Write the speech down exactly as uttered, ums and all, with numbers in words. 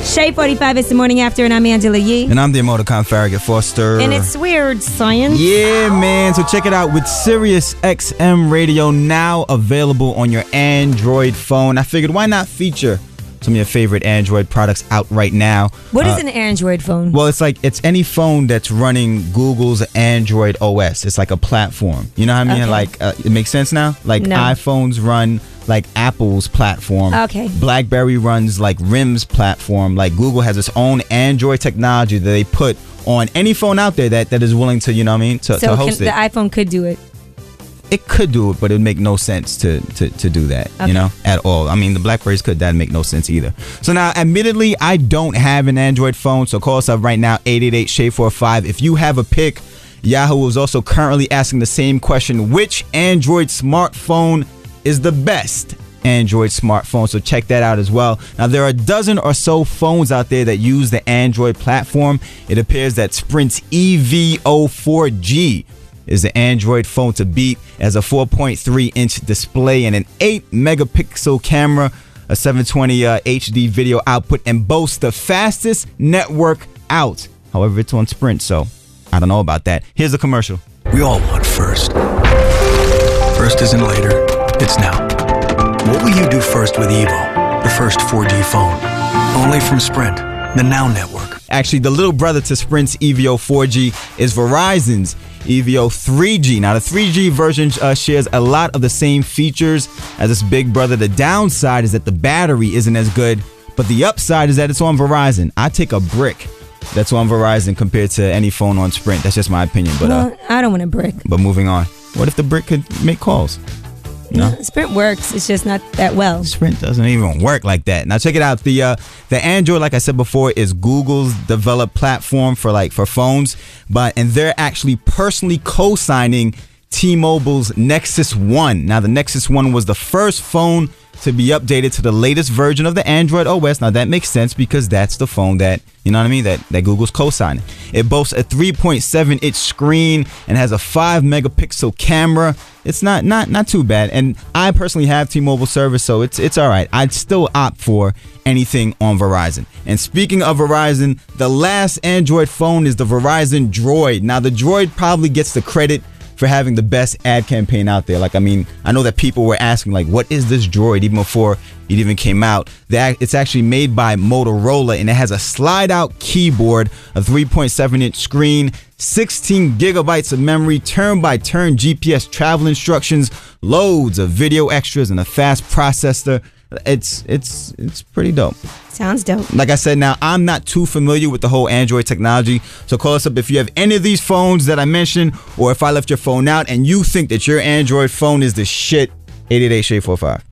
Shay forty-five, it's the morning after, and I'm Angela Yee. And I'm the emoticon Farragut Foster. And it's weird science. Yeah, man. So check it out with Sirius X M Radio, now available on your Android phone. I figured, why not feature some of your favorite Android products out right now? What uh, is an Android phone? Well, it's like it's any phone that's running Google's Android O S. It's like a platform. You know what I mean? Okay. Like, uh, it makes sense now? Like No. iPhones run like Apple's platform. Okay. BlackBerry runs like R I M's platform. Like Google has its own Android technology that they put on any phone out there that, that is willing to, you know what I mean, to, so to host can, it. the iPhone could do it. It could do it, but it would make no sense to, to, to do that, Okay. you know, at all. I mean, the Blackberries could. That'd make no sense either. So now, admittedly, I don't have an Android phone, so call us up right now, eight eight eight, S H A Y four five. If you have a pick, Yahoo is also currently asking the same question: which Android smartphone is the best Android smartphone? So check that out as well. Now, there are a dozen or so phones out there that use the Android platform. It appears that Sprint's E V O four G is the Android phone to beat, as a four point three inch display and an eight megapixel camera, a seven twenty uh, H D video output, and boasts the fastest network out. However, it's on Sprint, so I don't know about that. Here's a commercial. We all want first. First isn't later, it's now. What will you do first with Evo, the first four G phone? Only from Sprint, the Now Network. Actually, the little brother to Sprint's E V O four G is Verizon's E V O three G. Now, the three G version uh, shares a lot of the same features as its big brother. The downside is that the battery isn't as good, but the upside is that it's on Verizon. I take a brick that's on Verizon compared to any phone on Sprint. That's just my opinion. But uh, Well, I don't want a brick. but moving on. What if the brick could make calls? No. Sprint works. It's just not that well. Sprint doesn't even work like that. Now check it out. The uh, the Android, like I said before, is Google's developed platform for like for phones, but and they're actually personally co-signing T-Mobile's Nexus One. Now the Nexus One was the first phone to be updated to the latest version of the Android O S. Now that makes sense because that's the phone that, you know what I mean, that, that Google's co-signing. It boasts a three point seven inch screen and has a five megapixel camera. It's not not not too bad. And I personally have T-Mobile service, so it's it's all right. I'd still opt for anything on Verizon. And speaking of Verizon, the last Android phone is the Verizon Droid. Now the Droid probably gets the credit for having the best ad campaign out there. Like, I mean, I know that people were asking, like, what is this Droid, even before it even came out. That it's actually made by Motorola, and it has a slide-out keyboard, a three point seven inch screen, sixteen gigabytes of memory, turn-by-turn G P S travel instructions, loads of video extras, and a fast processor. It's it's it's pretty dope. Sounds dope. Like I said, now, I'm not too familiar with the whole Android technology, so call us up if you have any of these phones that I mentioned, or if I left your phone out and you think that your Android phone is the shit. eight eight eight, S H A Y four five.